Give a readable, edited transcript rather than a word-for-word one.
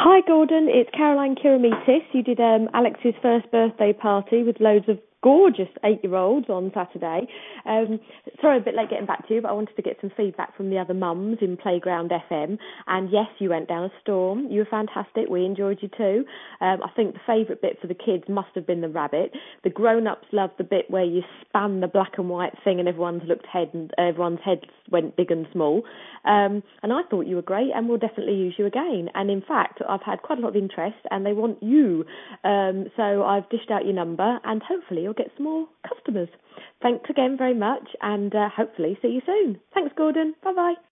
Hi, Gordon. It's Caroline Kiramitis. You did Alex's first birthday party with loads of gorgeous 8-year-olds on Saturday. Sorry, a bit late getting back to you, but I wanted to get some feedback from the other mums in Playground FM. And yes, you went down a storm. You were fantastic. We enjoyed you too. I think the favourite bit for the kids must have been the rabbit. The grown-ups loved the bit where you span the black and white thing and everyone's heads went big and small. And I thought you were great, and we'll definitely use you again. And in fact, I've had quite a lot of interest, and they want you. So I've dished out your number, and hopefully you'll get some more customers. Thanks again very much, and hopefully see you soon. Thanks, Gordon. Bye-bye.